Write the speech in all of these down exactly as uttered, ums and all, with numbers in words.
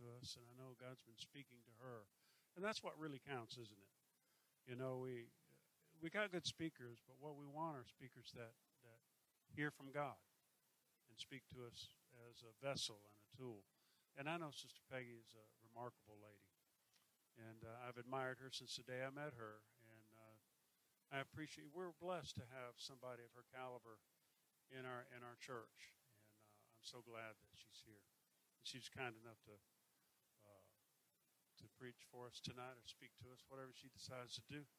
to us, and I know God's been speaking to her. And that's what really counts, isn't it? You know, we we got good speakers, but what we want are speakers that, that hear from God and speak to us as a vessel and a tool. And I know Sister Peggy is a remarkable lady. And uh, I've admired her since the day I met her. And uh, I appreciate, we're blessed to have somebody of her caliber in our in our church. And uh, I'm so glad that she's here. And she's kind enough to uh, to preach for us tonight or speak to us, whatever she decides to do.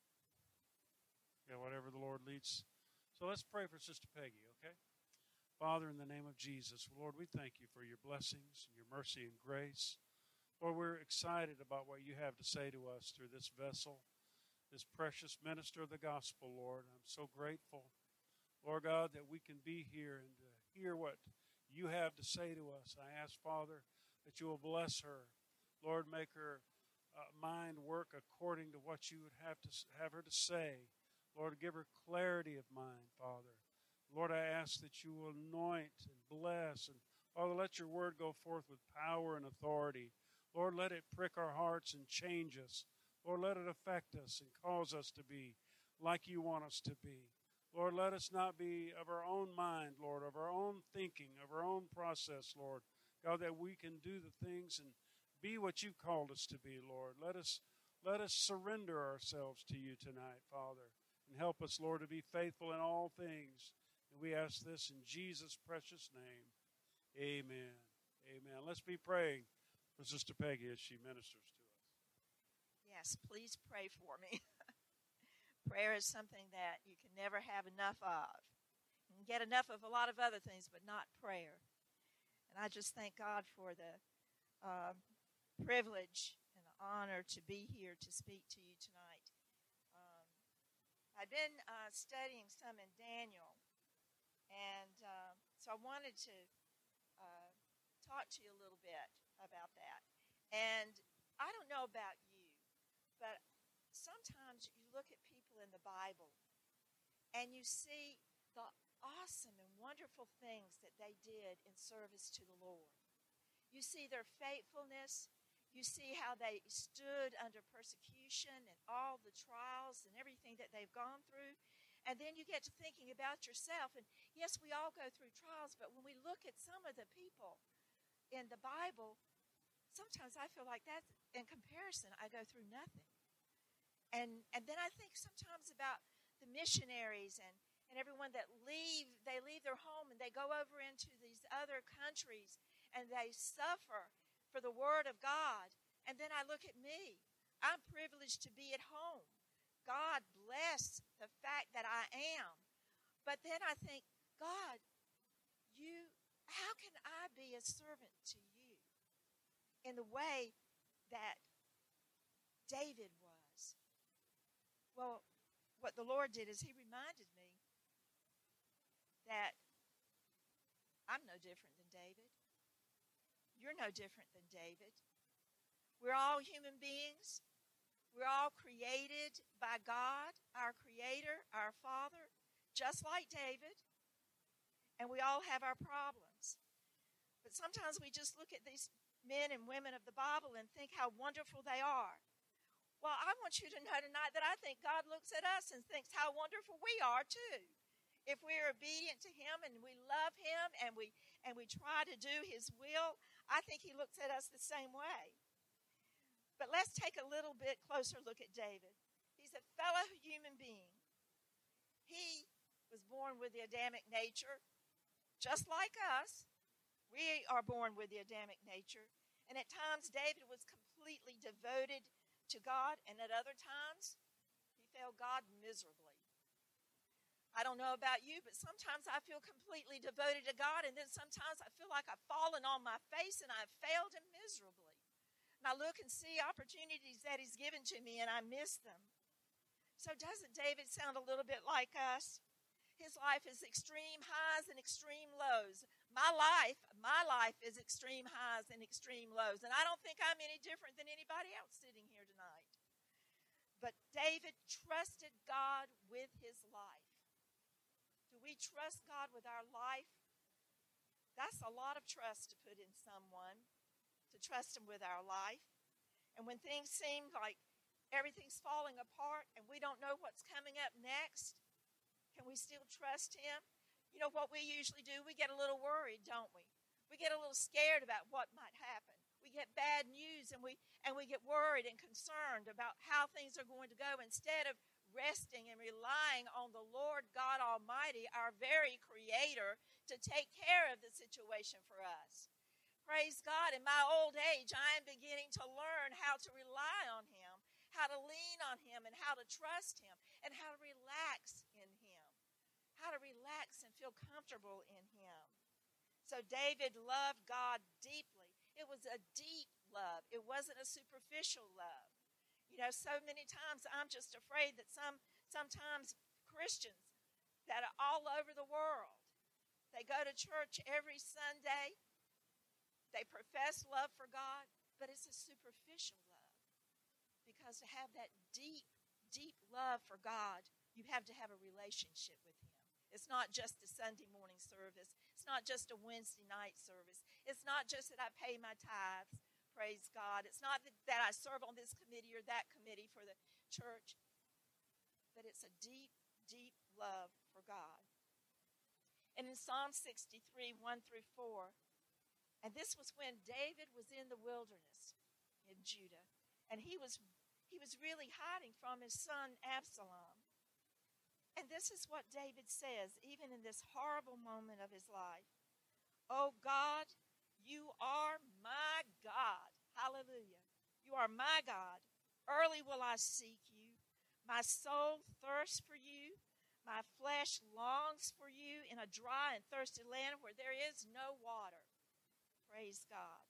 Yeah, whatever the Lord leads. So let's pray for Sister Peggy, okay? Father, in the name of Jesus, Lord, we thank you for your blessings and your mercy and grace. Lord, we're excited about what you have to say to us through this vessel, this precious minister of the gospel, Lord. I'm so grateful, Lord God, that we can be here and uh, hear what you have to say to us. I ask, Father, that you will bless her. Lord, make her uh, mind work according to what you would have to have her to say. Lord, give her clarity of mind, Father. Lord, I ask that you will anoint and bless. And, Father, let your word go forth with power and authority. Lord, let it prick our hearts and change us. Lord, let it affect us and cause us to be like you want us to be. Lord, let us not be of our own mind, Lord, of our own thinking, of our own process, Lord. God, that we can do the things and be what you've called us to be, Lord. Let us, let us surrender ourselves to you tonight, Father. And help us, Lord, to be faithful in all things. And we ask this in Jesus' precious name. Amen. Amen. Let's be praying for Sister Peggy as she ministers to us. Yes, please pray for me. Prayer is something that you can never have enough of. You can get enough of a lot of other things, but not prayer. And I just thank God for the uh, privilege and the honor to be here to speak to you tonight. Um, I've been uh, studying some in Daniel, and uh, so I wanted to uh, talk to you a little bit about that. And I don't know about you, but sometimes you look at people in the Bible and you see the awesome and wonderful things that they did in service to the Lord. You see their faithfulness. You see how they stood under persecution and all the trials and everything that they've gone through. And then you get to thinking about yourself. And yes, we all go through trials, but when we look at some of the people in the Bible, sometimes I feel like that, in comparison, I go through nothing. And and then I think sometimes about the missionaries and, and everyone that leave, they leave their home and they go over into these other countries and they suffer for the Word of God. And then I look at me. I'm privileged to be at home. God bless the fact that I am. But then I think, God, you, how can I be a servant to you in the way that David was? Well, what the Lord did is he reminded me that I'm no different than David. You're no different than David. We're all human beings. We're all created by God, our Creator, our Father, just like David. And we all have our problems. But sometimes we just look at these men and women of the Bible and think how wonderful they are. Well, I want you to know tonight that I think God looks at us and thinks how wonderful we are too. If we're obedient to Him and we love Him and we and we try to do His will, I think He looks at us the same way. But let's take a little bit closer look at David. He's a fellow human being. He was born with the Adamic nature, just like us. We are born with the Adamic nature. And at times, David was completely devoted to God, and at other times, he failed God miserably. I don't know about you, but sometimes I feel completely devoted to God, and then sometimes I feel like I've fallen on my face and I've failed Him miserably. And I look and see opportunities that He's given to me, and I miss them. So doesn't David sound a little bit like us? His life is extreme highs and extreme lows. My life, my life is extreme highs and extreme lows. And I don't think I'm any different than anybody else sitting here tonight. But David trusted God with his life. Do we trust God with our life? That's a lot of trust to put in someone, to trust Him with our life. And when things seem like everything's falling apart and we don't know what's coming up next, can we still trust Him? You know what we usually do? We get a little worried, don't we? We get a little scared about what might happen. We get bad news and we and we get worried and concerned about how things are going to go instead of resting and relying on the Lord God Almighty, our very Creator, to take care of the situation for us. Praise God. In my old age, I am beginning to learn how to rely on Him, how to lean on Him, and how to trust Him, and how to relax in Him, how to relax and feel comfortable in Him. So David loved God deeply. It was a deep love. It wasn't a superficial love. You know, so many times I'm just afraid that some sometimes Christians that are all over the world, they go to church every Sunday, they profess love for God, but it's a superficial love. Because to have that deep, deep love for God, you have to have a relationship with Him. It's not just a Sunday morning service. It's not just a Wednesday night service. It's not just that I pay my tithes, praise God. It's not that I serve on this committee or that committee for the church. But it's a deep, deep love for God. And in Psalm sixty-three, one through four, and this was when David was in the wilderness in Judah, and he was he was really hiding from his son Absalom. And this is what David says, even in this horrible moment of his life. Oh God, you are my God. Hallelujah. You are my God. Early will I seek you. My soul thirsts for you. My flesh longs for you in a dry and thirsty land where there is no water. Praise God.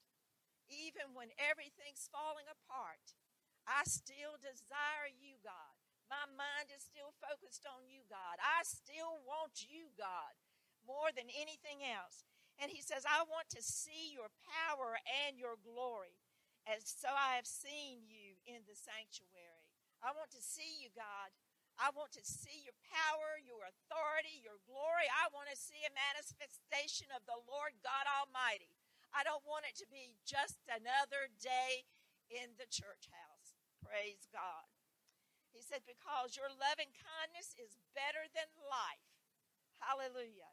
Even when everything's falling apart, I still desire you, God. My mind is still focused on you, God. I still want you, God, more than anything else. And he says, I want to see your power and your glory. And so I have seen you in the sanctuary. I want to see you, God. I want to see your power, your authority, your glory. I want to see a manifestation of the Lord God Almighty. I don't want it to be just another day in the church house. Praise God. He said, because your loving kindness is better than life. Hallelujah.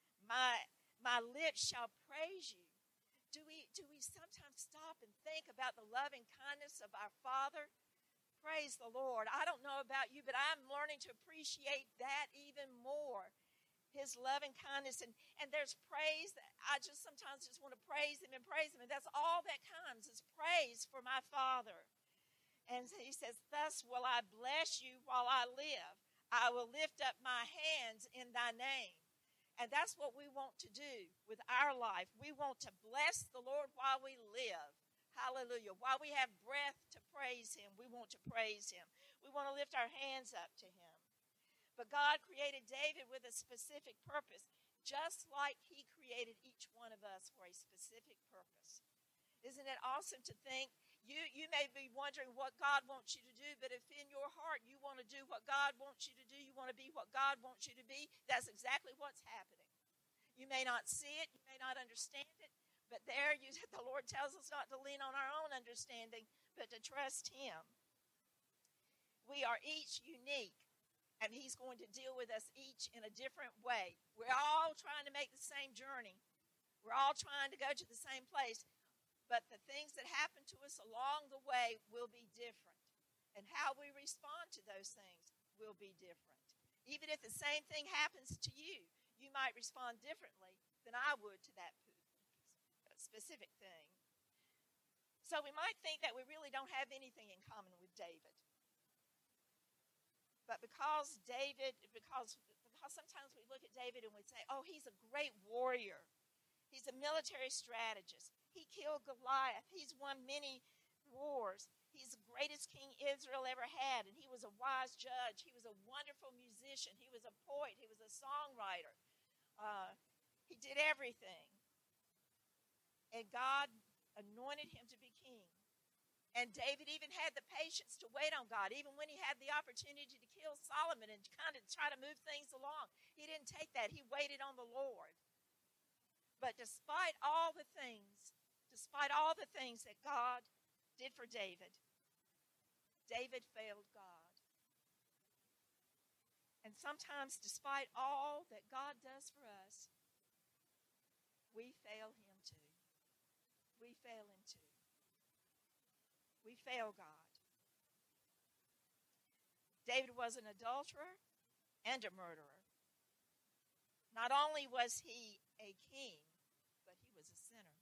My, my lips shall praise you. Do we, do we sometimes stop and think about the loving kindness of our Father? Praise the Lord. I don't know about you, but I'm learning to appreciate that even more. His loving kindness. And, and there's praise. I just sometimes just want to praise Him and praise Him. And that's all that comes is praise for my Father. And he says, thus will I bless you while I live. I will lift up my hands in thy name. And that's what we want to do with our life. We want to bless the Lord while we live. Hallelujah. While we have breath to praise Him, we want to praise Him. We want to lift our hands up to Him. But God created David with a specific purpose, just like He created each one of us for a specific purpose. Isn't it awesome to think? You, you may be wondering what God wants you to do, but if in your heart you want to do what God wants you to do, you want to be what God wants you to be, that's exactly what's happening. You may not see it, you may not understand it, but there you, the Lord tells us not to lean on our own understanding, but to trust Him. We are each unique, and He's going to deal with us each in a different way. We're all trying to make the same journey. We're all trying to go to the same place. But the things that happen to us along the way will be different. And how we respond to those things will be different. Even if the same thing happens to you, you might respond differently than I would to that specific thing. So we might think that we really don't have anything in common with David. But because David, because, because sometimes we look at David and we say, oh, he's a great warrior. He's a military strategist. He killed Goliath. He's won many wars. He's the greatest king Israel ever had, and he was a wise judge. He was a wonderful musician. He was a poet. He was a songwriter. Uh, he did everything. And God anointed him to be king. And David even had the patience to wait on God, even when he had the opportunity to kill Solomon and kind of try to move things along. He didn't take that. He waited on the Lord. But despite all the things despite all the things that God did for David, David failed God. And sometimes, despite all that God does for us, we fail Him too. We fail Him too. We fail God. David was an adulterer and a murderer. Not only was he a king, but he was a sinner.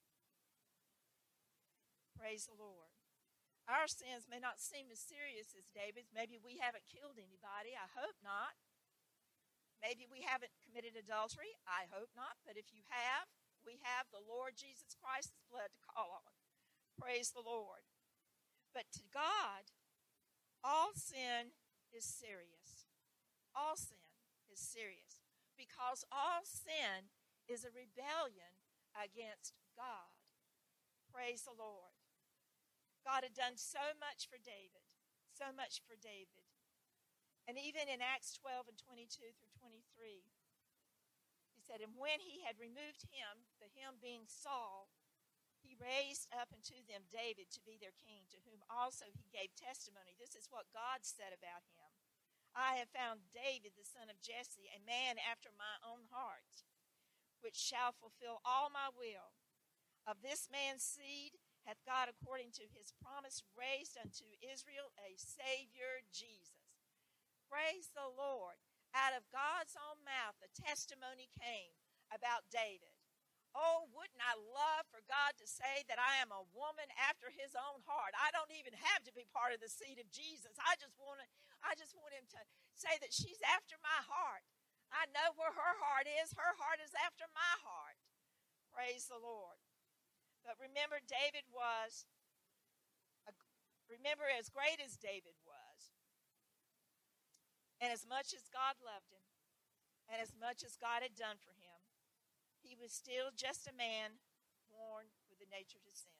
Praise the Lord. Our sins may not seem as serious as David's. Maybe we haven't killed anybody. I hope not. Maybe we haven't committed adultery. I hope not. But if you have, we have the Lord Jesus Christ's blood to call on. Praise the Lord. But to God, all sin is serious. All sin is serious. Because all sin is a rebellion against God. Praise the Lord. God had done so much for David, so much for David. And even in Acts twelve and twenty-two through twenty-three, he said, and when he had removed him, the him being Saul, he raised up unto them David to be their king, to whom also he gave testimony. This is what God said about him. I have found David, the son of Jesse, a man after my own heart, which shall fulfill all my will. Of this man's seed hath God, according to his promise, raised unto Israel a Savior, Jesus. Praise the Lord. Out of God's own mouth, the testimony came about David. Oh, wouldn't I love for God to say that I am a woman after his own heart. I don't even have to be part of the seed of Jesus. I just want to, I just want him to say that she's after my heart. I know where her heart is. Her heart is after my heart. Praise the Lord. But remember, David was, a, remember as great as David was, and as much as God loved him, and as much as God had done for him, he was still just a man born with the nature to sin.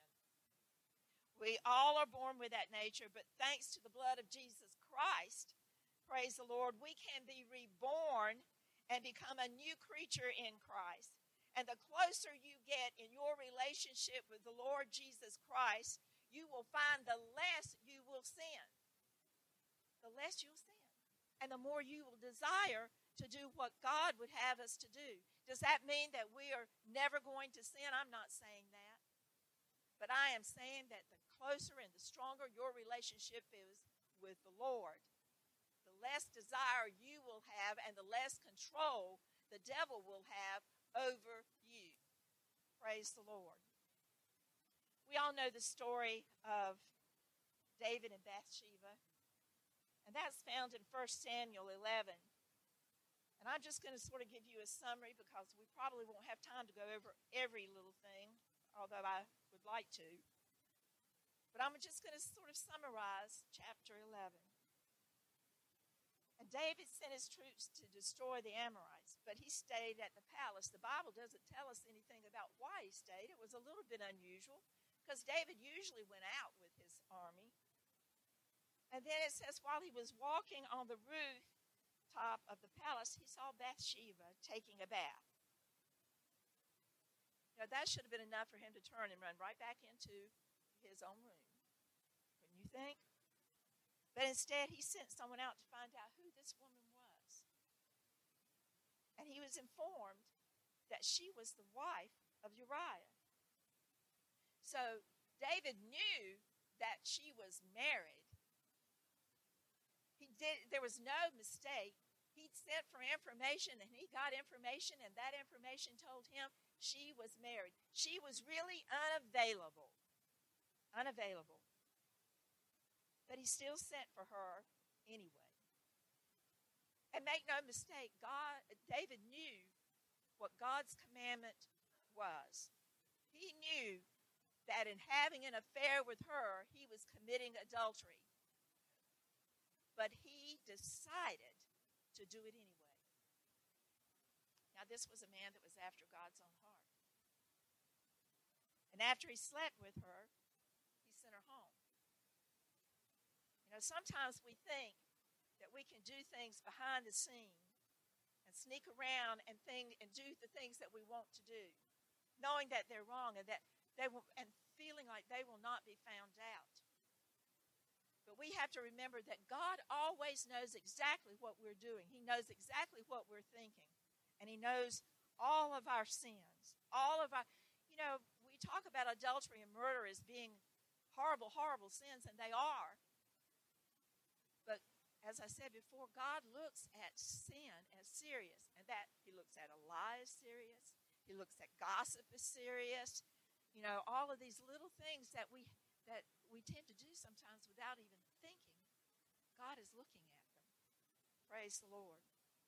We all are born with that nature, but thanks to the blood of Jesus Christ, praise the Lord, we can be reborn and become a new creature in Christ. And the closer you get in your relationship with the Lord Jesus Christ, you will find the less you will sin. The less you'll sin. And the more you will desire to do what God would have us to do. Does that mean that we are never going to sin? I'm not saying that. But I am saying that the closer and the stronger your relationship is with the Lord, the less desire you will have and the less control the devil will have over you. Praise the Lord. We all know the story of David and Bathsheba, and that's found in First Samuel eleven. And I'm just going to sort of give you a summary because we probably won't have time to go over every little thing, although I would like to. But I'm just going to sort of summarize chapter eleven. And David sent his troops to destroy the Amorites, but he stayed at the palace. The Bible doesn't tell us anything about why he stayed. It was a little bit unusual because David usually went out with his army. And then it says while he was walking on the rooftop of the palace, he saw Bathsheba taking a bath. Now that should have been enough for him to turn and run right back into his own room. Wouldn't you think? But instead, he sent someone out to find out who this woman was. And he was informed that she was the wife of Uriah. So David knew that she was married. He did. There was no mistake. He sent for information, and he got information, and that information told him she was married. She was really unavailable. Unavailable. But he still sent for her anyway. And make no mistake, God, David knew what God's commandment was. He knew that in having an affair with her, he was committing adultery. But he decided to do it anyway. Now, this was a man that was after God's own heart. And after he slept with her, he sent her home. You know, sometimes we think that we can do things behind the scene and sneak around and thing and do the things that we want to do, knowing that they're wrong and that they will, and feeling like they will not be found out. But we have to remember that God always knows exactly what we're doing. He knows exactly what we're thinking. And He knows all of our sins. All of our, you know, we talk about adultery and murder as being horrible, horrible sins, and they are. But as I said before, God looks at sin as serious. And that He looks at a lie as serious. He looks at gossip as serious. You know, all of these little things that we that we tend to do sometimes without even thinking, God is looking at them. Praise the Lord.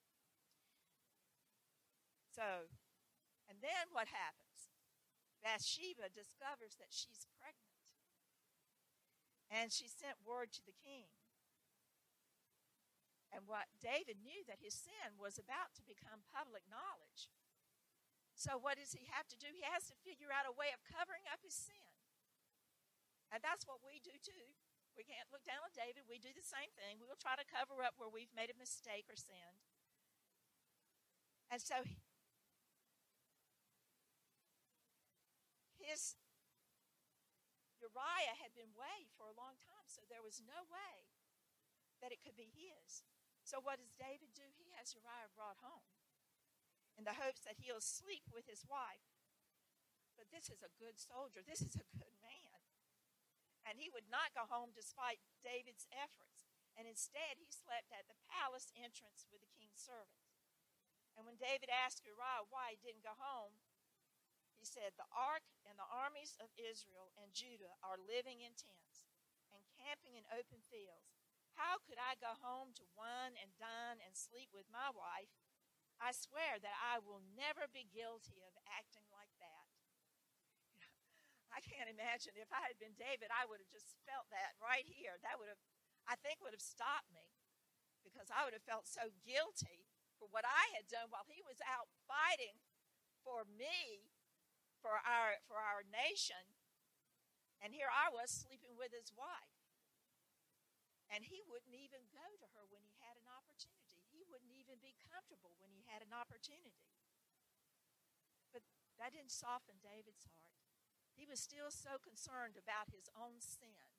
So, and then what happens? Bathsheba discovers that she's pregnant. And she sent word to the king. And what David knew that his sin was about to become public knowledge. So what does he have to do? He has to figure out a way of covering up his sin. And that's what we do too. We can't look down on David. We do the same thing. We will try to cover up where we've made a mistake or sinned. And so his Uriah had been away for a long time, so there was no way that it could be his. So what does David do? He has Uriah brought home in the hopes that he'll sleep with his wife. But this is a good soldier. This is a good man. And he would not go home despite David's efforts. And instead, he slept at the palace entrance with the king's servants. And when David asked Uriah why he didn't go home, he said, the ark and the armies of Israel and Judah are living in tents and camping in open fields. How could I go home to wine and dine and sleep with my wife? I swear that I will never be guilty of acting like that. You know, I can't imagine if I had been David, I would have just felt that right here. That would have, I think, would have stopped me because I would have felt so guilty for what I had done while he was out fighting for me, for our for our nation, and here I was sleeping with his wife. And he wouldn't even go to her when he had an opportunity. He wouldn't even be comfortable when he had an opportunity. But that didn't soften David's heart. He was still so concerned about his own sin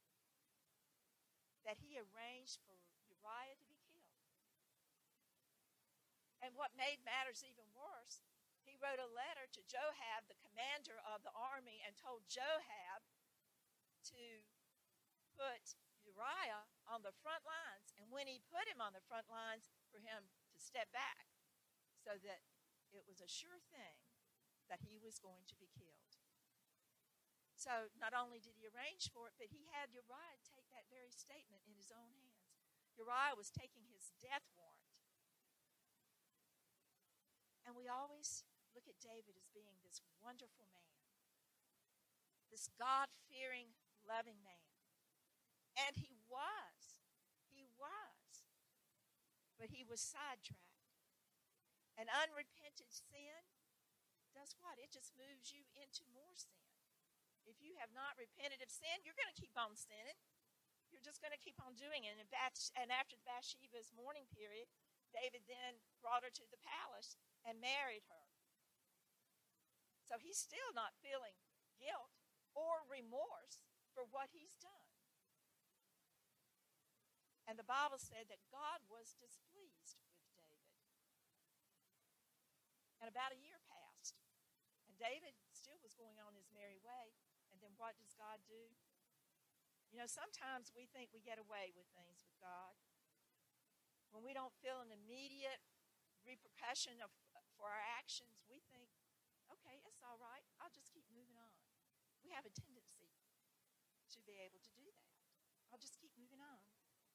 that he arranged for Uriah to be killed. And what made matters even worse, he wrote a letter to Joab, the commander of the army, and told Joab to put Uriah on the front lines, and when he put him on the front lines, for him to step back so that it was a sure thing that he was going to be killed. So not only did he arrange for it, but he had Uriah take that very statement in his own hands. Uriah was taking his death warrant. And we always look at David as being this wonderful man, this God-fearing, loving man. And he was. He was. But he was sidetracked. And unrepented sin does what? It just moves you into more sin. If you have not repented of sin, you're going to keep on sinning. You're just going to keep on doing it. And, Bath- and after Bathsheba's mourning period, David then brought her to the palace and married her. So he's still not feeling guilt or remorse for what he's done. And the Bible said that God was displeased with David. And about a year passed. And David still was going on his merry way. And then what does God do? You know, sometimes we think we get away with things with God. When we don't feel an immediate repercussion of, for our actions, we think, okay, it's all right. I'll just keep moving on. We have a tendency to be able to do that. I'll just keep moving on.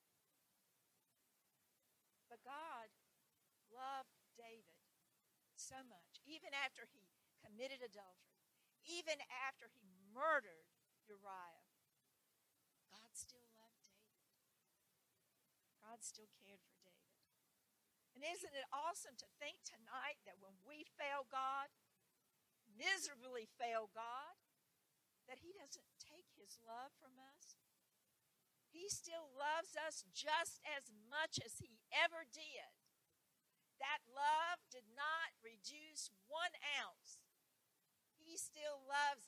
But God loved David so much, even after he committed adultery, even after he murdered Uriah. God still loved David. God still cared for David. And isn't it awesome to think tonight that when we fail God, miserably fail God, that he doesn't take his love from us? He still loves us just as much as he ever did. That love did not reduce one ounce. He still loves us, and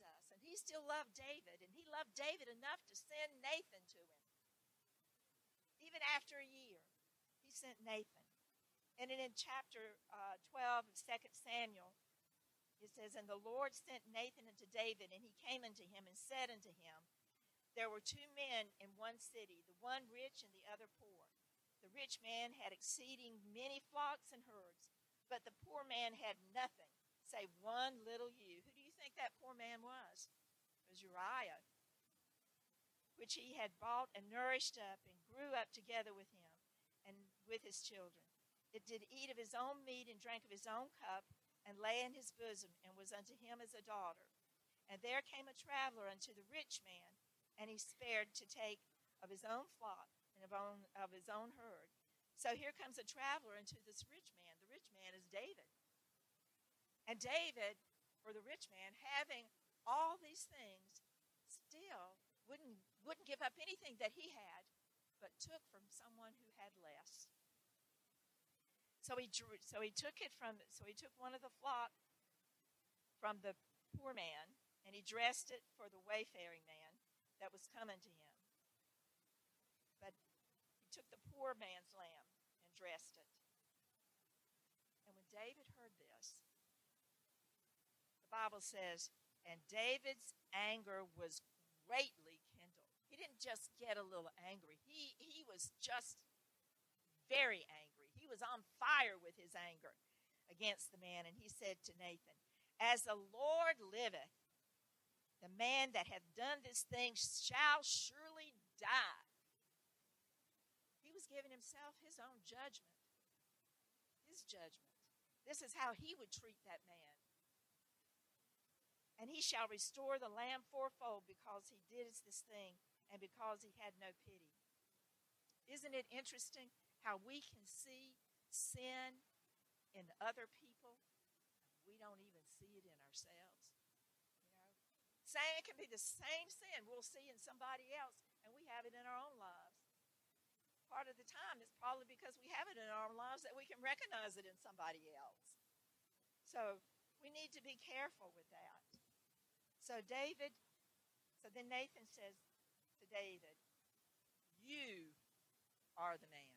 he still loved David, and he loved David enough to send Nathan to him. Even after a year, he sent Nathan. And then in chapter uh, twelve of Second Samuel, it says, "And the Lord sent Nathan unto David, and he came unto him and said unto him, There were two men in one city, the one rich and the other poor. The rich man had exceeding many flocks and herds, but the poor man had nothing, save one little ewe." Who do you think that poor man was? It was Uriah, which he had bought and nourished up and grew up together with him and with his children. It did eat of his own meat and drank of his own cup, and lay in his bosom, and was unto him as a daughter. And there came a traveler unto the rich man, and he spared to take of his own flock and of, own, of his own herd. So here comes a traveler unto this rich man. The rich man is David. And David, or the rich man, having all these things, still wouldn't, wouldn't give up anything that he had, but took from someone who had less. So he drew, so he took it from so he took one of the flock from the poor man, and he dressed it for the wayfaring man that was coming to him. But he took the poor man's lamb and dressed it. And when David heard this, the Bible says, and David's anger was greatly kindled. He didn't just get a little angry. He he was just very angry. He was on fire with his anger against the man. And he said to Nathan, "As the Lord liveth, the man that hath done this thing shall surely die." He was giving himself his own judgment. His judgment. This is how he would treat that man. "And he shall restore the lamb fourfold, because he did this thing, and because he had no pity." Isn't it interesting how we can see sin in other people, and we don't even see it in ourselves? You know, saying it can be the same sin we'll see in somebody else, and we have it in our own lives. Part of the time, it's probably because we have it in our own lives that we can recognize it in somebody else. So we need to be careful with that. So David, so then Nathan says to David, "You are the man.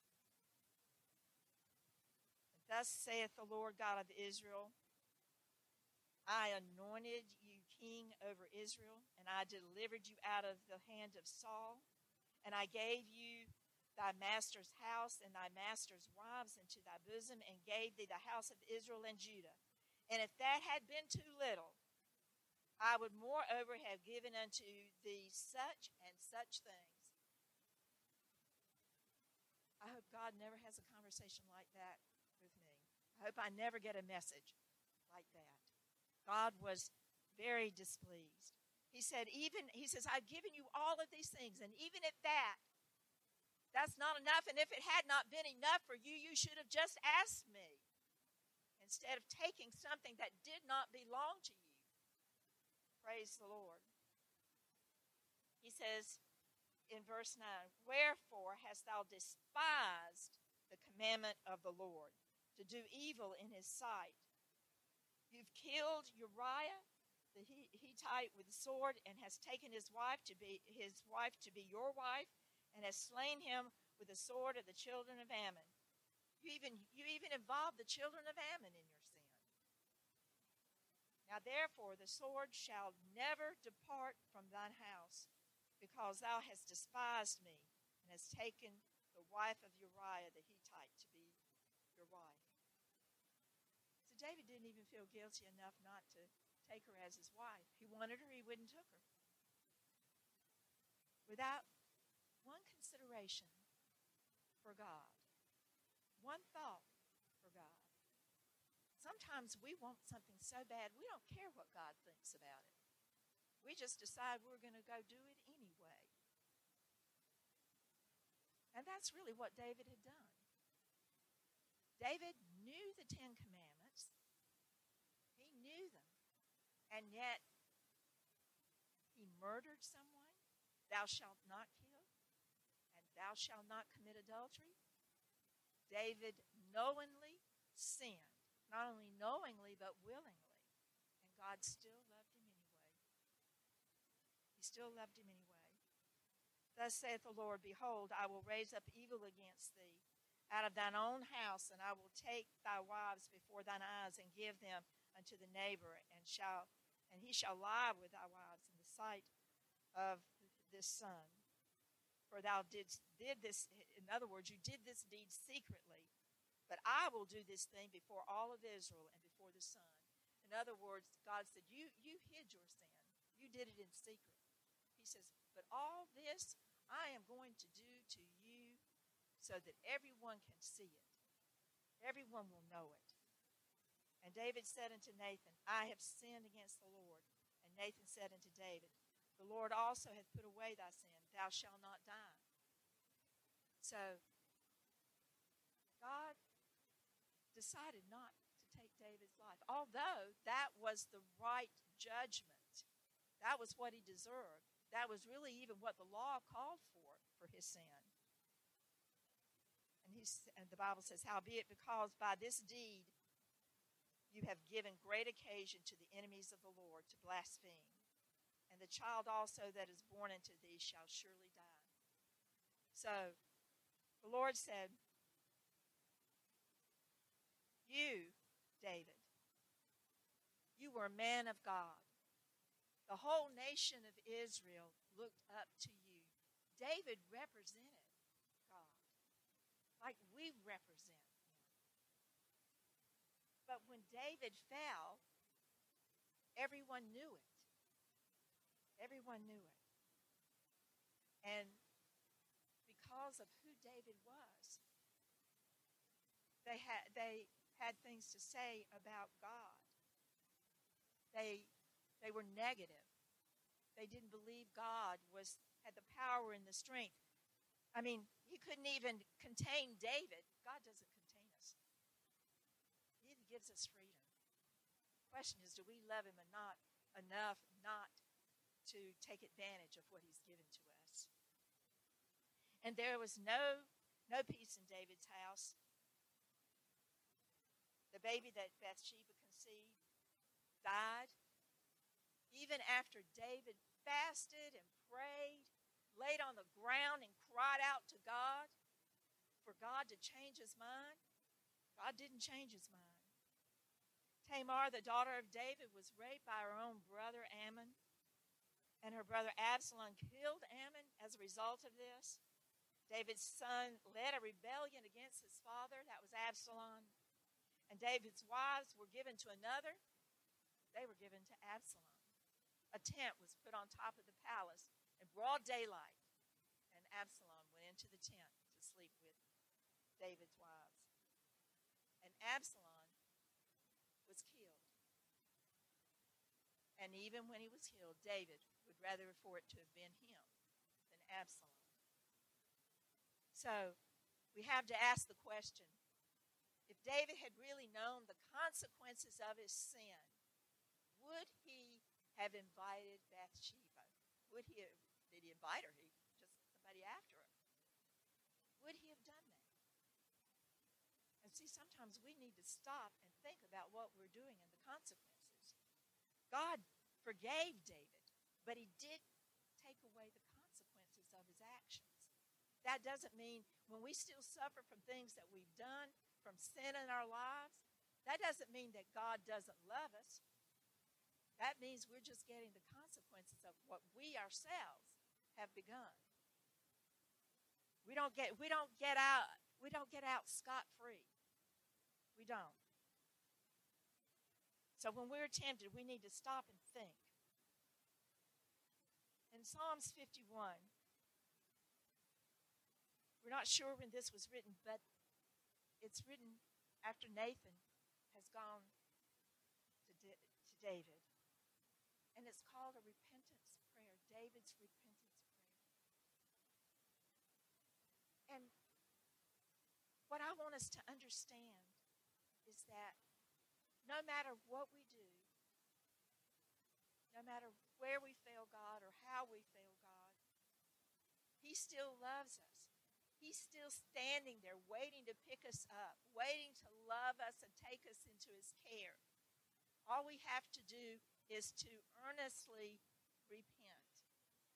And thus saith the Lord God of Israel, I anointed you king over Israel, and I delivered you out of the hand of Saul, and I gave you thy master's house and thy master's wives into thy bosom, and gave thee the house of Israel and Judah. And if that had been too little, I would moreover have given unto thee such and such things." I hope God never has a conversation like that with me. I hope I never get a message like that. God was very displeased. He said, even, he says, "I've given you all of these things, and even at that, that's not enough. And if it had not been enough for you, you should have just asked me, instead of taking something that did not belong to you." Praise the Lord. He says in verse nine, "Wherefore hast thou despised the commandment of the Lord, to do evil in his sight? You've killed Uriah the Hittite with the sword, and hast taken his wife to be his wife to be your wife, and hast slain him with the sword of the children of Ammon." You even you even involved the children of Ammon in your sin. "Now therefore the sword shall never depart from thine house, because thou hast despised me, and hast taken the wife of Uriah the Hittite to be your wife." So David didn't even feel guilty enough not to take her as his wife. He wanted her, he wouldn't took her. Without one consideration for God, one thought for God. Sometimes we want something so bad, we don't care what God thinks about it. We just decide we're going to go do it anyway. And that's really what David had done. David knew the Ten Commandments. He knew them. And yet, he murdered someone. "Thou shalt not kill," and "thou shalt not commit adultery." David knowingly sinned. Not only knowingly, but willingly. And God still loved him anyway. still loved him anyway. Thus saith the Lord, behold, I will raise up evil against thee out of thine own house, and I will take thy wives before thine eyes, and give them unto the neighbor, and shall and he shall lie with thy wives in the sight of this son. For thou didst did this, in other words, you did this deed secretly, but I will do this thing before all of Israel and before the sun. In other words, God said, you, you hid your sin. You did it in secret. He says, but all this I am going to do to you so that everyone can see it. Everyone will know it. And David said unto Nathan, I have sinned against the Lord. And Nathan said unto David, the Lord also hath put away thy sin. Thou shalt not die. So, God decided not to take David's life, although that was the right judgment. That was what he deserved. That was really even what the law called for, for his sin. And, he's, and the Bible says, howbeit, because by this deed you have given great occasion to the enemies of the Lord to blaspheme. And the child also that is born unto thee shall surely die. So the Lord said, you, David, you were a man of God. The whole nation of Israel looked up to you. David represented God, like we represent him. But when David fell, everyone knew it. Everyone knew it. And because of who David was, they had they had things to say about God. They they were negative. They didn't believe God was had the power and the strength. I mean, he couldn't even contain David. God doesn't contain us. He gives us freedom. The question is, do we love him and not enough not to take advantage of what he's given to us? And there was no no peace in David's house. The baby that Bathsheba conceived died. Even after David fasted and prayed, laid on the ground and cried out to God for God to change his mind, God didn't change his mind. Tamar, the daughter of David, was raped by her own brother Ammon, and her brother Absalom killed Ammon as a result of this. David's son led a rebellion against his father, that was Absalom, and David's wives were given to another. They were given to Absalom. A tent was put on top of the palace in broad daylight, and Absalom went into the tent to sleep with David's wives. And Absalom was killed. And even when he was killed, David would rather for it to have been him than Absalom. So we have to ask the question, if David had really known the consequences of his sin, would he have invited Bathsheba? Would he have, did he invite her? He just somebody after her. Would he have done that? And see, sometimes we need to stop and think about what we're doing and the consequences. God forgave David, but he did take away the consequences of his actions. That doesn't mean when we still suffer from things that we've done, from sin in our lives, that doesn't mean that God doesn't love us. That means we're just getting the consequences of what we ourselves have begun. We don't get we don't get out we don't get out scot-free. We don't. So when we're tempted, we need to stop and think. In Psalms fifty-one, we're not sure when this was written, but it's written after Nathan has gone to, D- to David. And it's called a repentance prayer, David's repentance prayer. And what I want us to understand is that no matter what we do, no matter where we fail God or how we fail God, he still loves us. He's still standing there waiting to pick us up, waiting to love us and take us into his care. All we have to do is to earnestly repent.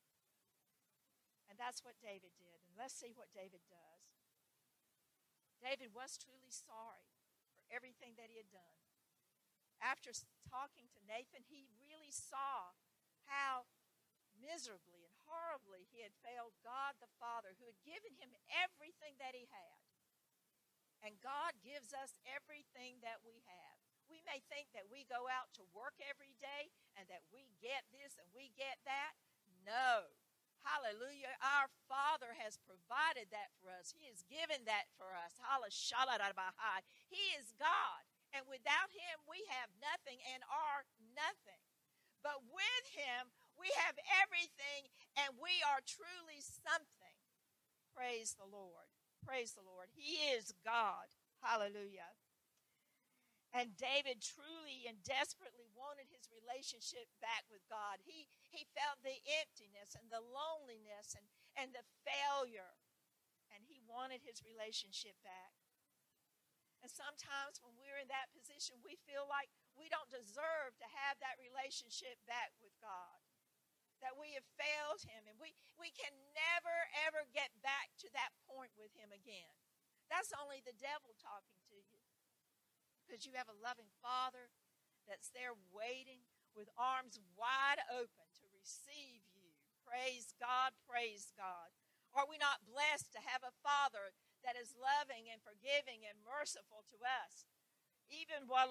That's what David did. And let's see what David does. David was truly sorry for everything that he had done. After talking to Nathan, he really saw how miserably and horribly he had failed God the Father, who had given him everything that he had. And God gives us everything that we have. We may think that we go out to work every day and that we get this and we get that. No. Hallelujah. Our Father has provided that for us. He has given that for us. Hallelujah. He is God. And without him, we have nothing and are nothing. But with him, we have everything and we are truly something. Praise the Lord. Praise the Lord. He is God. Hallelujah. And David truly and desperately wanted his relationship back with God. He, he felt the emptiness and the loneliness and, and the failure. And he wanted his relationship back. And sometimes when we're in that position, we feel like we don't deserve to have that relationship back with God. That we have failed him and we, we can never, ever get back to that point with him again. That's only the devil talking to you. Because you have a loving Father that's there waiting with arms wide open to receive you. Praise God, praise God. Are we not blessed to have a Father that is loving and forgiving and merciful to us? Even when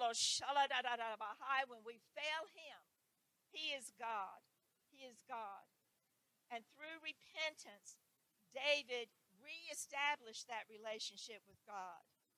we fail him, he is God. He is God. And through repentance, David reestablished that relationship with God.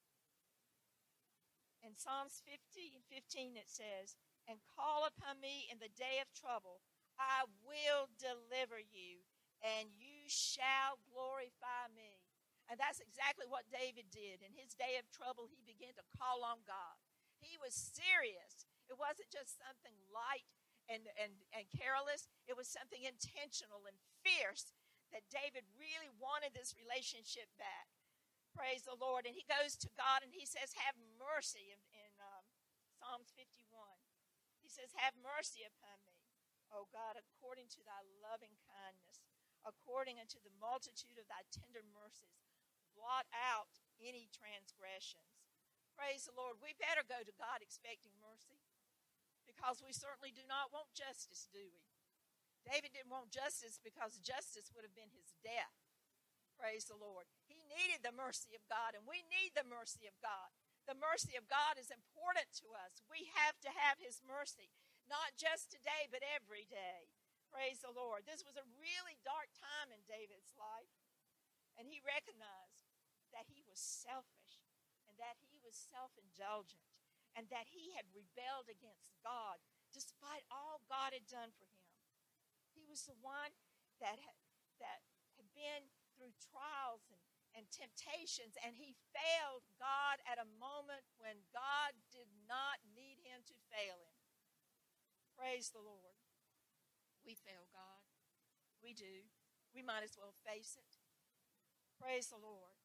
In Psalms fifty and fifteen it says, "And call upon me in the day of trouble. I will deliver you, and you shall glorify me." And that's exactly what David did. In his day of trouble, he began to call on God. He was serious. It wasn't just something light and, and, and careless. It was something intentional and fierce that David really wanted this relationship back. Praise the Lord. And he goes to God and he says, have mercy in, in um, Psalms fifty-one. He says, have mercy upon me, O God, according to thy loving kindness, according unto the multitude of thy tender mercies. Blot out any transgressions. Praise the Lord. We better go to God expecting mercy because we certainly do not want justice, do we? David didn't want justice because justice would have been his death. Praise the Lord. He needed the mercy of God, and we need the mercy of God. The mercy of God is important to us. We have to have his mercy, not just today, but every day. Praise the Lord. This was a really dark time in David's life, and he recognized that he was selfish and that he was self-indulgent and that he had rebelled against God despite all God had done for him. He was the one that had, that had been through trials and, and temptations, and he failed God at a moment when God did not need him to fail him. Praise the Lord. We fail God. We do. We might as well face it. Praise the Lord.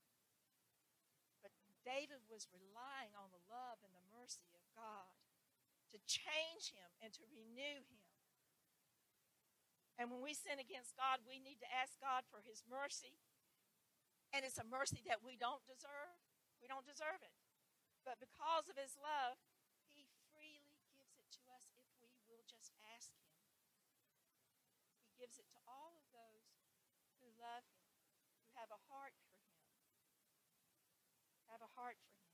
But David was relying on the love and the mercy of God to change him and to renew him. And when we sin against God, we need to ask God for his mercy. And it's a mercy that we don't deserve. We don't deserve it. But because of his love, he freely gives it to us if we will just ask him. He gives it to all of those who love him, who have a heart for him. Have a heart for him.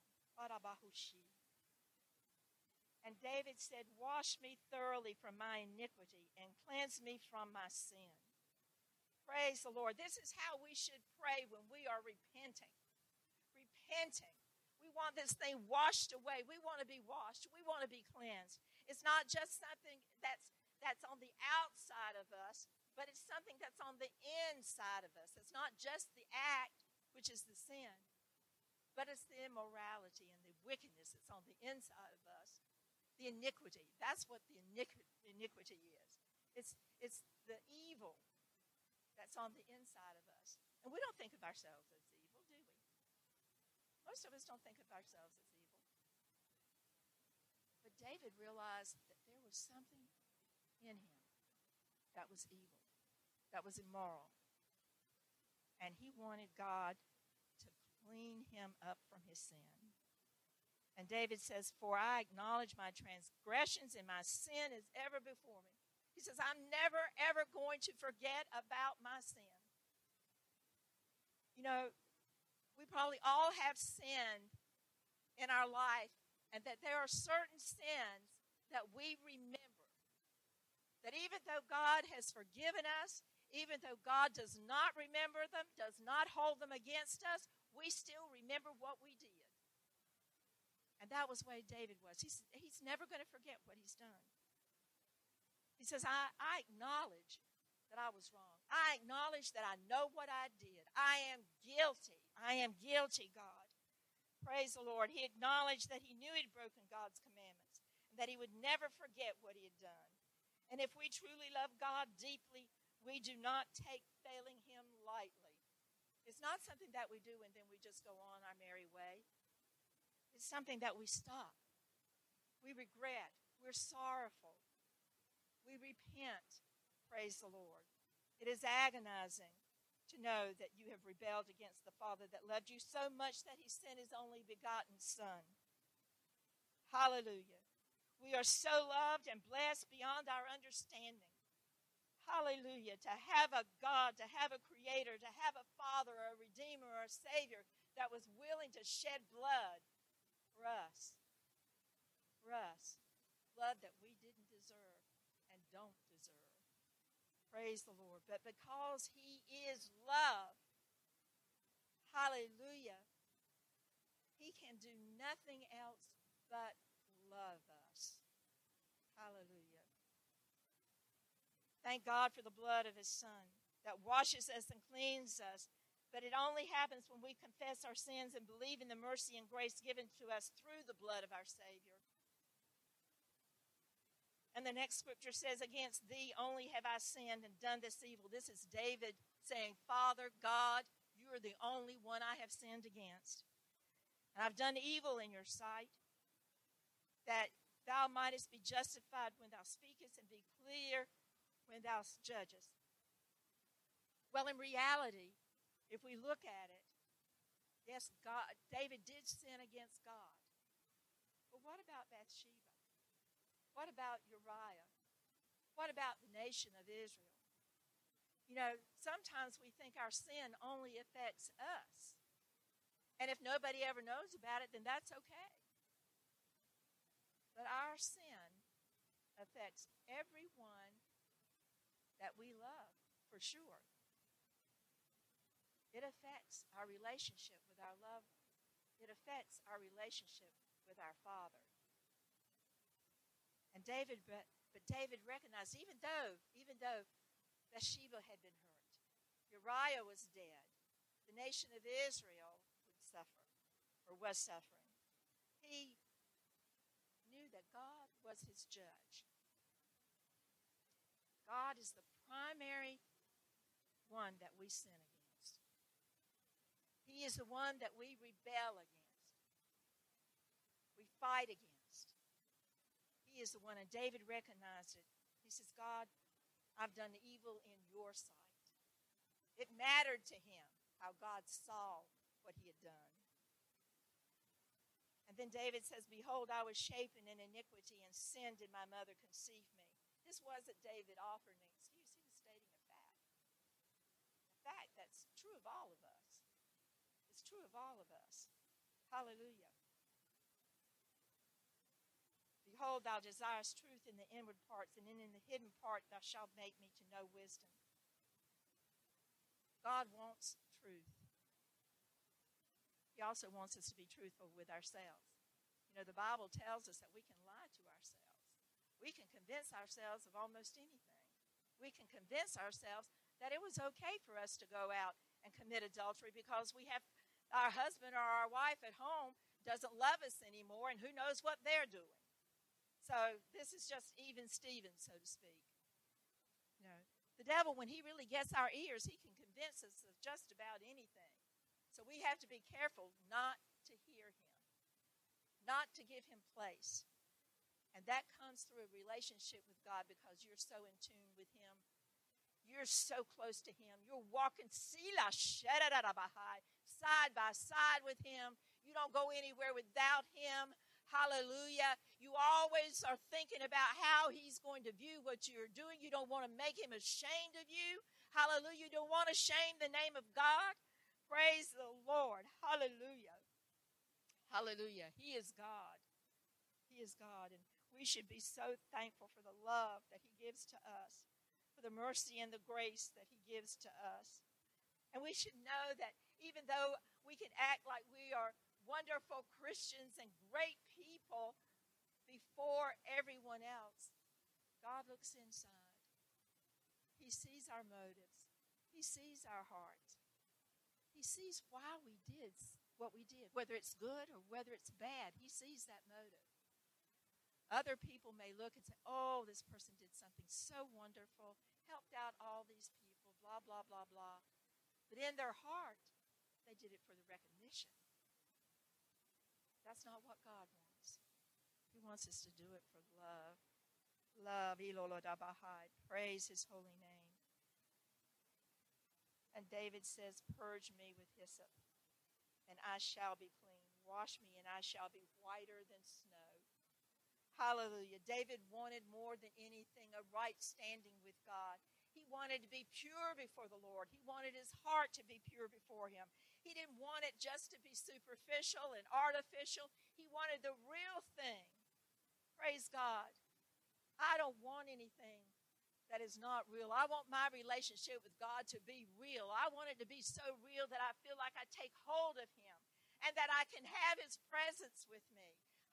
And David said, wash me thoroughly from my iniquity and cleanse me from my sin. Praise the Lord. This is how we should pray when we are repenting. Repenting. We want this thing washed away. We want to be washed. We want to be cleansed. It's not just something that's that's on the outside of us, but it's something that's on the inside of us. It's not just the act, which is the sin, but it's the immorality and the wickedness that's on the inside of us. The iniquity. That's what the iniquity is. It's, it's the evil that's on the inside of us. And we don't think of ourselves as evil, do we? Most of us don't think of ourselves as evil. But David realized that there was something in him that was evil, that was immoral. and he wanted God to clean him up from his sin. And David says, "For I acknowledge my transgressions, and my sin is ever before me." He says, "I'm never, ever going to forget about my sin." You know, we probably all have sinned in our life, and that there are certain sins that we remember. That even though God has forgiven us, even though God does not remember them, does not hold them against us, we still remember what we did. And that was the way David was. He's, he's never going to forget what he's done. He says, I, I acknowledge that I was wrong. I acknowledge that I know what I did. I am guilty. I am guilty, God. Praise the Lord. He acknowledged that he knew he'd broken God's commandments and that he would never forget what he had done. And if we truly love God deeply, we do not take failing him lightly. It's not something that we do and then we just go on our merry way. It's something that we stop. We regret. We're sorrowful. We repent. Praise the Lord. It is agonizing to know that you have rebelled against the Father that loved you so much that he sent his only begotten Son. Hallelujah. We are so loved and blessed beyond our understanding. Hallelujah. To have a God, to have a Creator, to have a Father, a Redeemer, or a Savior that was willing to shed blood for us. For us. Blood that we didn't deserve and don't deserve. Praise the Lord. But because he is love, hallelujah, he can do nothing else but love us. Hallelujah. Thank God for the blood of his Son that washes us and cleans us. But it only happens when we confess our sins and believe in the mercy and grace given to us through the blood of our Savior. And the next scripture says, "Against thee only have I sinned and done this evil." This is David saying, "Father, God, you are the only one I have sinned against. And I've done evil in your sight, that thou mightest be justified when thou speakest and be clear when thou judgest." Well, in reality, if we look at it, yes, God, David did sin against God. But what about Bathsheba? What about Uriah? What about the nation of Israel? You know, sometimes we think our sin only affects us. And if nobody ever knows about it, then that's okay. But our sin affects everyone that we love, for sure. It affects our relationship with our loved ones. It affects our relationship with our Father. And David, but, but David recognized, even though, even though Bathsheba had been hurt, Uriah was dead, the nation of Israel would suffer, or was suffering. He knew that God was his judge. God is the primary one that we sin against. He is the one that we rebel against. We fight against. He is the one, and David recognized it. He says, "God, I've done evil in your sight." It mattered to him how God saw what he had done. And then David says, "Behold, I was shapen in iniquity, and sin did my mother conceive me." This wasn't David offering an excuse. He was stating a fact. A fact that's true of all of us. It's true of all of us. Hallelujah. "Behold, thou desirest truth in the inward parts, and in the hidden part thou shalt make me to know wisdom." God wants truth. He also wants us to be truthful with ourselves. You know, the Bible tells us that we can lie to ourselves. We can convince ourselves of almost anything. We can convince ourselves that it was okay for us to go out and commit adultery because we have our husband or our wife at home doesn't love us anymore, and who knows what they're doing. So this is just even Steven, so to speak. You know, the devil, when he really gets our ears, he can convince us of just about anything. So we have to be careful not to hear him, not to give him place. And that comes through a relationship with God because you're so in tune with him. You're so close to him. You're walking sila shadadadabahai, side by side with him. You don't go anywhere without him. Hallelujah. You always are thinking about how he's going to view what you're doing. You don't want to make him ashamed of you. Hallelujah. You don't want to shame the name of God. Praise the Lord. Hallelujah. Hallelujah. He is God. He is God. And we should be so thankful for the love that he gives to us, for the mercy and the grace that he gives to us. And we should know that even though we can act like we are wonderful Christians and great people before everyone else, God looks inside. He sees our motives. He sees our heart. He sees why we did what we did, whether it's good or whether it's bad. He sees that motive. Other people may look and say, oh, this person did something so wonderful, helped out all these people, blah, blah, blah, blah. But in their heart, they did it for the recognition. That's not what God wants. He wants us to do it for love. Love, Ilolodabahai. Praise his holy name. And David says, purge me with hyssop, and I shall be clean. Wash me, and I shall be whiter than snow. Hallelujah. David wanted more than anything a right standing with God. He wanted to be pure before the Lord. He wanted his heart to be pure before him. He didn't want it just to be superficial and artificial. He wanted the real thing. Praise God. I don't want anything that is not real. I want my relationship with God to be real. I want it to be so real that I feel like I take hold of him and that I can have his presence with me.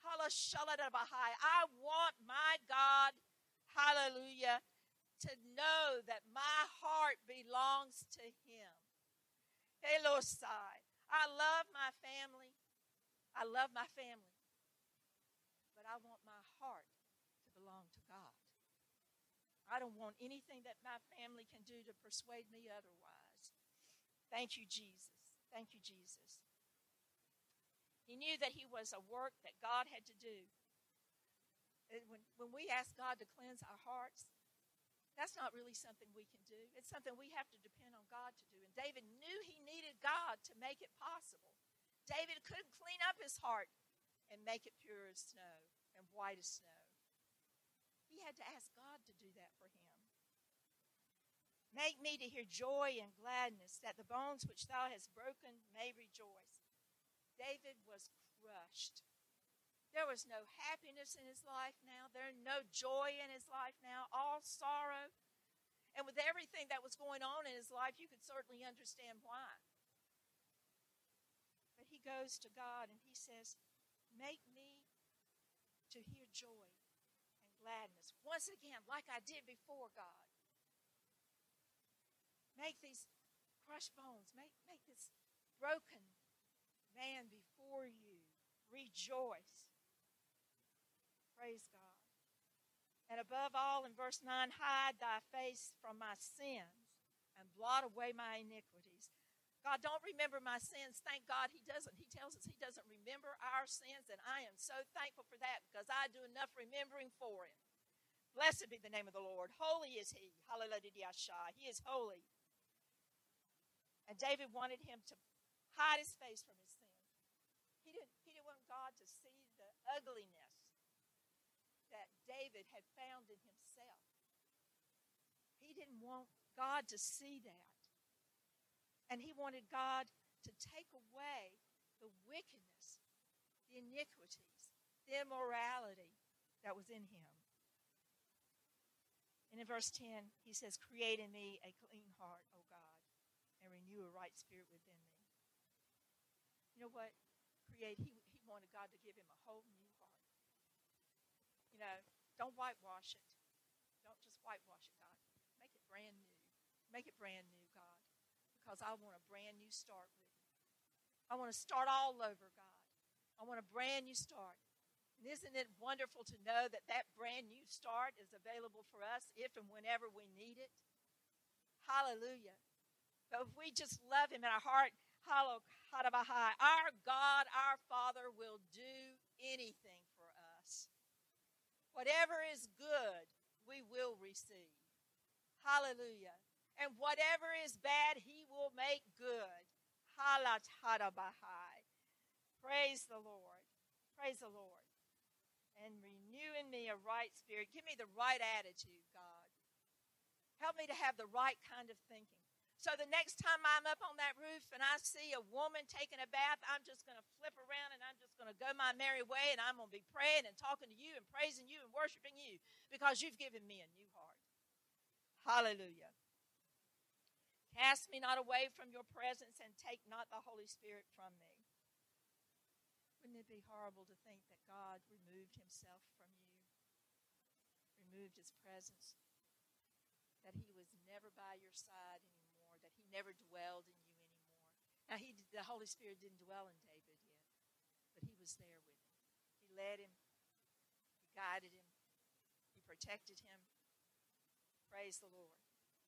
I want my God, hallelujah, to know that my heart belongs to him. Elosai. I love my family. I love my family. But I want my heart to belong to God. I don't want anything that my family can do to persuade me otherwise. Thank you, Jesus. Thank you, Jesus. He knew that he was a work that God had to do. When, when we ask God to cleanse our hearts, that's not really something we can do. It's something we have to depend on God to do. And David knew he needed God to make it possible. David couldn't clean up his heart and make it pure as snow and white as snow. He had to ask God to do that for him. Make me to hear joy and gladness, that the bones which thou hast broken may rejoice. David was crushed. There was no happiness in his life now. There's no joy in his life now. All sorrow. And with everything that was going on in his life, you could certainly understand why. But he goes to God and he says, make me to hear joy and gladness. Once again, like I did before, God. Make these crushed bones, make, make this broken man before you rejoice. Praise God. And above all, in verse nine, hide thy face from my sins and blot away my iniquities. God, don't remember my sins. Thank God he doesn't. He tells us he doesn't remember our sins, and I am so thankful for that because I do enough remembering for him. Blessed be the name of the Lord. Holy is he. Hallelujah. He is holy. And David wanted him to hide his face from his sins. He didn't, he didn't want God to see the ugliness that David had found in himself. He didn't want God to see that. And he wanted God to take away the wickedness, the iniquities, the immorality that was in him. And in verse ten, he says, create in me a clean heart, O God, and renew a right spirit within me. You know what? Create, he, he wanted God to give him a whole new heart. You know, don't whitewash it. Don't just whitewash it, God. Make it brand new. Make it brand new, God, because I want a brand new start with you. I want to start all over, God. I want a brand new start. And isn't it wonderful to know that that brand new start is available for us if and whenever we need it? Hallelujah. But if we just love him in our heart, our God, our Father, will do anything for us. Whatever is good, we will receive. Hallelujah. And whatever is bad, he will make good. Halatadabahai. Praise the Lord. Praise the Lord. And renew in me a right spirit. Give me the right attitude, God. Help me to have the right kind of thinking. So the next time I'm up on that roof and I see a woman taking a bath, I'm just going to flip around and I'm just going to go my merry way, and I'm going to be praying and talking to you and praising you and worshiping you because you've given me a new heart. Hallelujah. Cast me not away from your presence and take not the Holy Spirit from me. Wouldn't it be horrible to think that God removed himself from you, removed his presence, that he was never by your side anymore? That he never dwelled in you anymore. Now, he, the Holy Spirit didn't dwell in David yet, but he was there with him. He led him. He guided him. He protected him. Praise the Lord.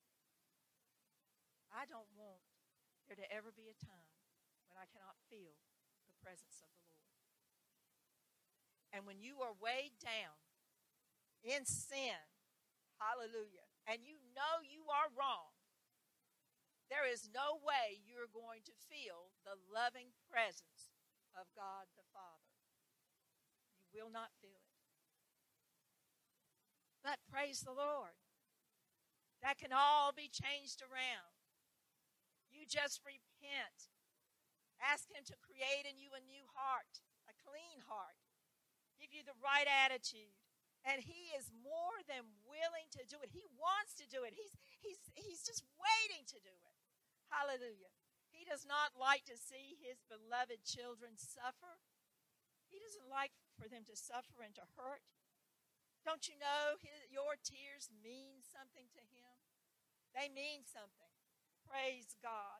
I don't want there to ever be a time when I cannot feel the presence of the Lord. And when you are weighed down in sin, hallelujah, and you know you are wrong, there is no way you're going to feel the loving presence of God the Father. You will not feel it. But praise the Lord. That can all be changed around. You just repent. Ask him to create in you a new heart, a clean heart. Give you the right attitude. And he is more than willing to do it. He wants to do it. He's, he's, he's just waiting to do it. Hallelujah. He does not like to see his beloved children suffer. He doesn't like for them to suffer and to hurt. Don't you know his, your tears mean something to him? They mean something. Praise God.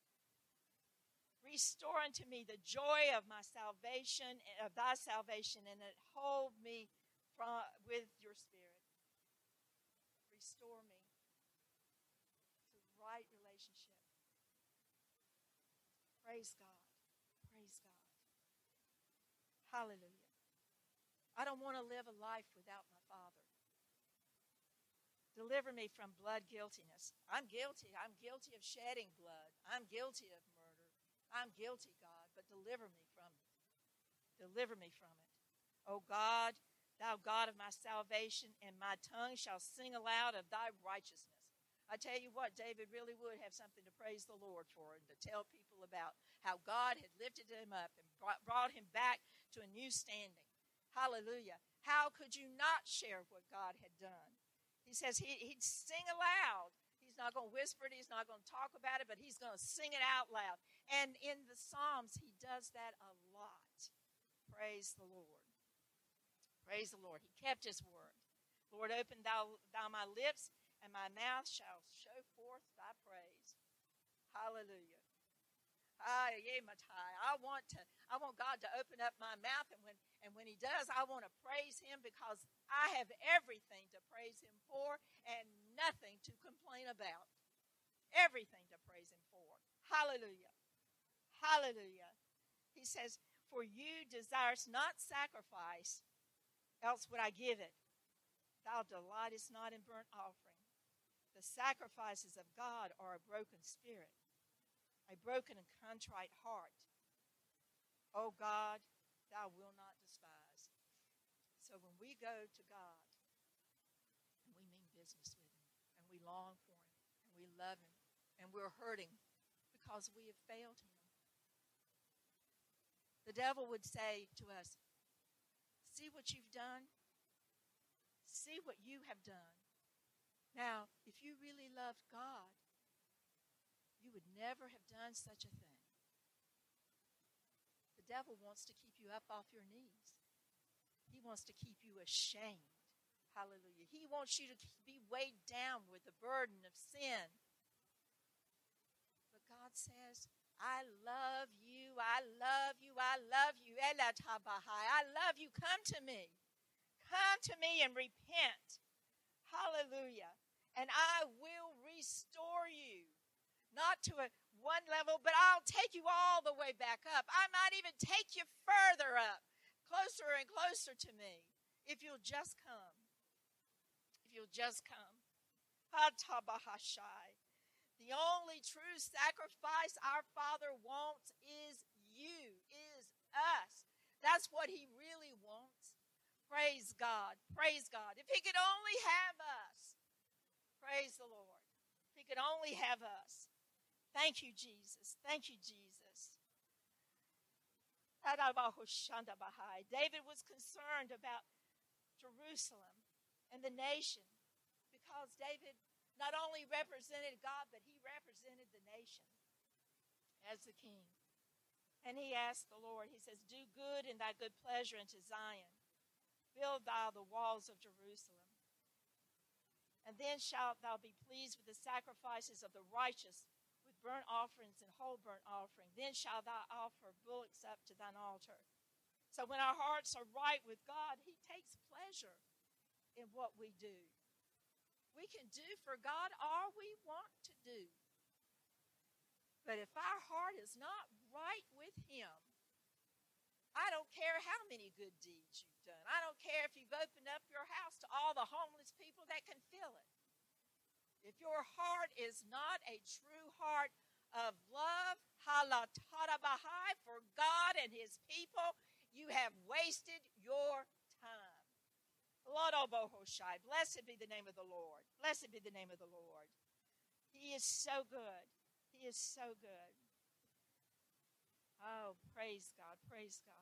Restore unto me the joy of my salvation, of thy salvation, and hold me from, with your spirit. Restore me to the right relationship. Praise God. Praise God. Hallelujah. I don't want to live a life without my Father. Deliver me from blood guiltiness. I'm guilty. I'm guilty of shedding blood. I'm guilty of murder. I'm guilty, God, but deliver me from it. Deliver me from it. O God, thou God of my salvation, and my tongue shall sing aloud of thy righteousness. I tell you what, David really would have something to praise the Lord for and to tell people about how God had lifted him up and brought him back to a new standing. Hallelujah. How could you not share what God had done? He says he, he'd sing aloud. He's not going to whisper it. He's not going to talk about it, but he's going to sing it out loud. And in the Psalms, he does that a lot. Praise the Lord. Praise the Lord. He kept his word. Lord, open thou, thou my lips, and my mouth shall show forth thy praise. Hallelujah. I want to, I want God to open up my mouth, and when and when he does, I want to praise him because I have everything to praise him for and nothing to complain about. Everything to praise him for. Hallelujah. Hallelujah. He says, for you desirest not sacrifice, else would I give it. Thou delightest not in burnt offering. The sacrifices of God are a broken spirit, a broken and contrite heart. O God, thou wilt not despise. So when we go to God, and we mean business with him, and we long for him, and we love him, and we're hurting because we have failed him, the devil would say to us, see what you've done? See what you have done. Now, if you really loved God, you would never have done such a thing. The devil wants to keep you up off your knees. He wants to keep you ashamed. Hallelujah. He wants you to be weighed down with the burden of sin. But God says, I love you, I love you, I love you. I love you. Come to me. Come to me and repent. Hallelujah. And I will restore you. Not to a one level, but I'll take you all the way back up. I might even take you further up, closer and closer to me, if you'll just come. If you'll just come. Hatabahashai. The only true sacrifice our Father wants is you, is us. That's what he really wants. Praise God. Praise God. If he could only have us. Praise the Lord. If he could only have us. Thank you, Jesus. Thank you, Jesus. David was concerned about Jerusalem and the nation because David not only represented God, but he represented the nation as the king. And he asked the Lord, he says, do good in thy good pleasure unto Zion. Build thou the walls of Jerusalem. And then shalt thou be pleased with the sacrifices of the righteous, with burnt offerings and whole burnt offering. Then shalt thou offer bullocks up to thine altar. So when our hearts are right with God, he takes pleasure in what we do. We can do for God all we want to do. But if our heart is not right with him, I don't care how many good deeds you've done. I don't care if you've opened up your house to all the homeless people that can fill it. If your heart is not a true heart of love, halatara bahai, for God and his people, you have wasted your time. Lord Obohoshai, blessed be the name of the Lord. Blessed be the name of the Lord. He is so good. He is so good. Oh, praise God, praise God.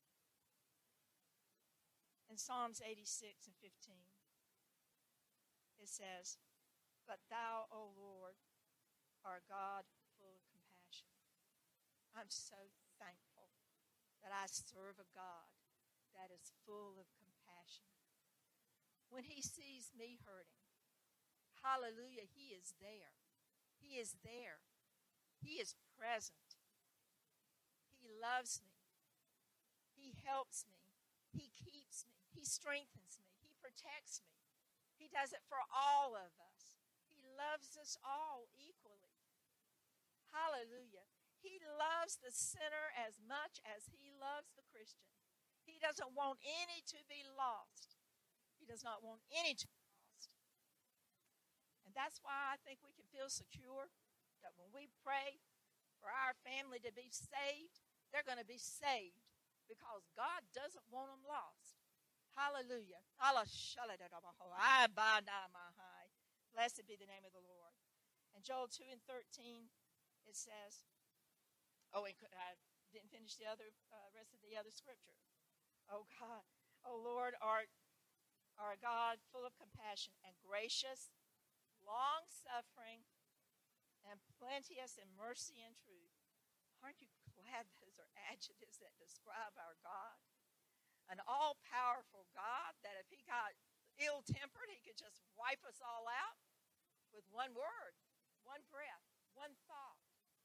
In Psalms eighty-six and fifteen, it says, but thou, O Lord, art God full of compassion. I'm so thankful that I serve a God that is full of compassion. When he sees me hurting, hallelujah, he is there. He is there. He is present. He loves me. He helps me. He keeps me. He strengthens me. He protects me. He does it for all of us. He loves us all equally. Hallelujah. He loves the sinner as much as he loves the Christian. He doesn't want any to be lost. He does not want any to be lost. And that's why I think we can feel secure that when we pray for our family to be saved, they're going to be saved because God doesn't want them lost. Hallelujah. Blessed be the name of the Lord. And Joel two and thirteen, it says, oh, and I didn't finish the other uh, rest of the other scripture. Oh, God. Oh, Lord, art, art God full of compassion and gracious, long-suffering, and plenteous in mercy and truth. Aren't you glad those are adjectives that describe our God? An all-powerful God that if he got ill-tempered, he could just wipe us all out with one word, one breath, one thought.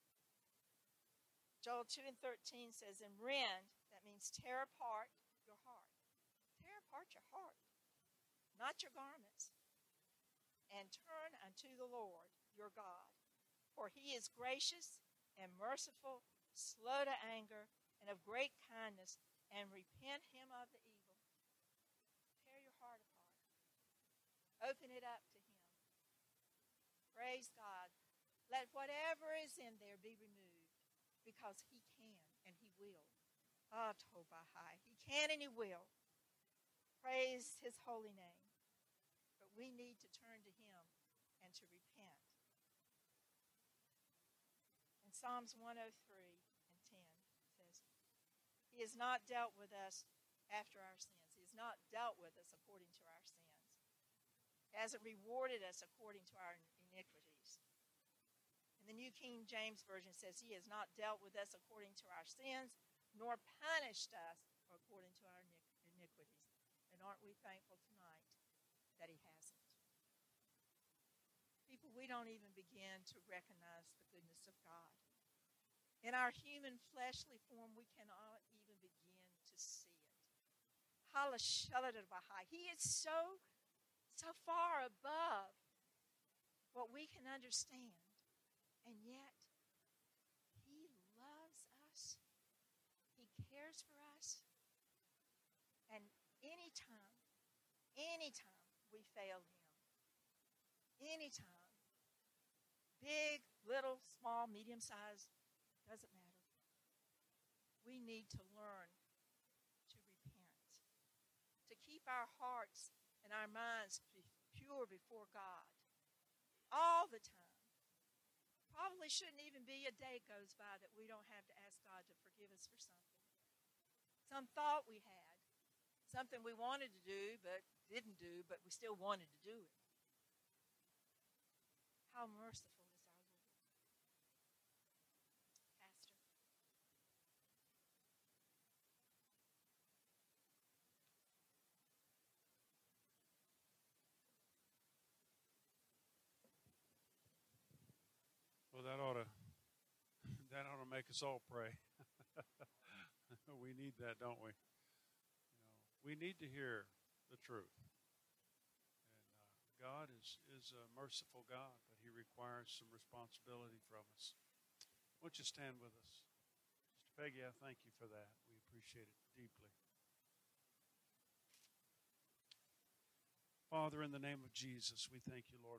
Joel two and thirteen says, and rend, that means tear apart your heart. Tear apart your heart, not your garments. And turn unto the Lord your God. For he is gracious and merciful, slow to anger, and of great kindness, and repent him of the evil. Tear your heart apart. Open it up to him. Praise God. Let whatever is in there be removed, because he can and he will. Ah, Tobahai. He can and he will. Praise his holy name. But we need to turn to him and to repent. In Psalms one oh three and ten, it says, he has not dealt with us after our sins. He has not dealt with us according to our sins. He hasn't rewarded us according to our iniquities. And the New King James Version says, he has not dealt with us according to our sins, nor punished us according to our iniquities. And aren't we thankful tonight that he hasn't? People, we don't even begin to recognize the goodness of God. In our human fleshly form, we cannot even begin to see it. He is so, so far above what we can understand. And yet, he loves us. He cares for us. And anytime, anytime we fail him, anytime, Big, little, small, medium size, doesn't matter. We need to learn to repent, to keep our hearts and our minds pure before God all the time. Probably shouldn't even be a day goes by that we don't have to ask God to forgive us for something. Some thought we had, something we wanted to do but didn't do, but we still wanted to do it. How merciful is our Lord. Pastor. Well, that ought to that ought to make us all pray. We need that, don't we? You know, we need to hear the truth. And uh, God is is a merciful God, but He requires some responsibility from us. Won't you stand with us, Sister Peggy? I thank you for that. We appreciate it deeply. Father, in the name of Jesus, we thank you, Lord,